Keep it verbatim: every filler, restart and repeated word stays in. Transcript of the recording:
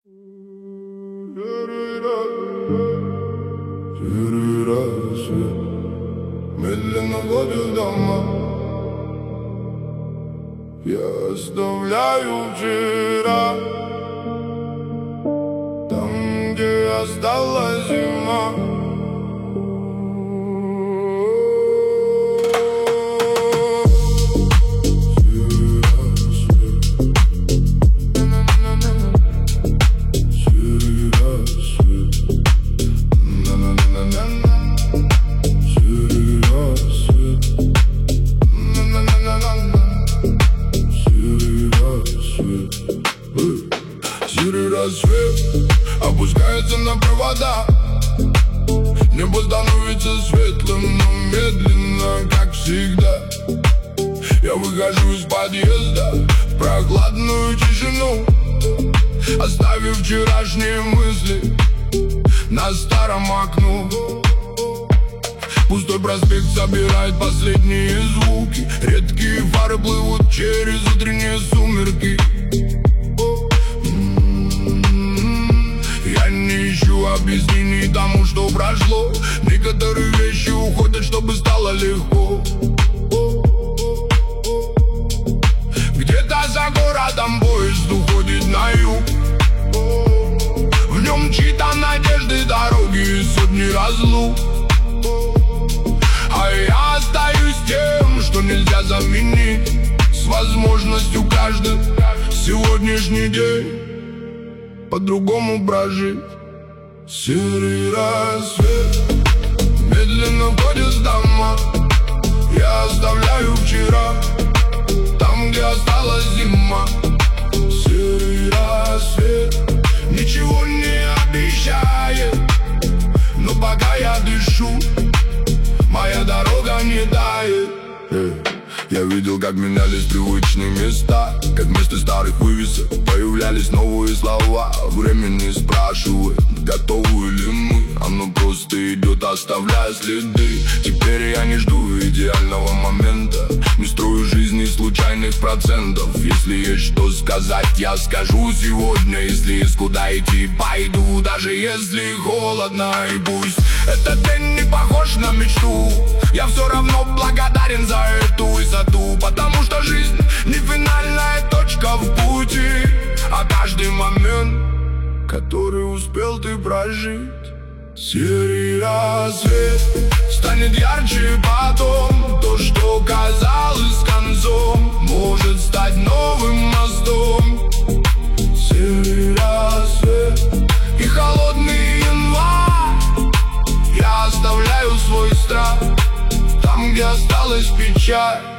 Серый рассвет медленно входит в дома. Я оставляю вчера там, где осталась зима. Серый рассвет опускается на провода. Небо становится светлым, но медленно, как всегда. Я выхожу из подъезда в прохладную тишину, оставив вчерашние мысли на старом окну. Пустой проспект собирает последние звуки. Редкие фары плывут через утренние сумерки. Я не ищу объяснений тому, что прошло. Некоторые вещи уходят, чтобы стало легко. Где-то за городом поезд уходит на юг. В нем чьи-то надежды, дороги и сотни разлук. А я остаюсь тем, что нельзя заменить, с возможностью каждый сегодняшний день по-другому прожить. Серый рассвет медленно входит в дома. Я оставляю вчера там, где осталась зима. Серый рассвет ничего не обещает, но пока я дышу, моя дорога не тает. Я видел, как менялись привычные места, как вместо старых вывесок появлялись новые слова. Время не спрашивает, готовы ли мы, оно просто идет, оставляя следы. Теперь я не жду идеального момента, не строю жизни случайных процентов. Если есть что сказать, я скажу сегодня. Если есть куда идти, пойду, даже если холодно. И пусть этот день не похож на мечту, я все равно благодарен за эту высоту. Потому что жизнь не финальная точка в пути, а каждый момент, который успел ты прожить. Серый рассвет станет ярче потом. То, что казалось концом, может стать новым мостом. Серый рассвет и холодный январь. Я оставляю свой страх там, где осталась печаль.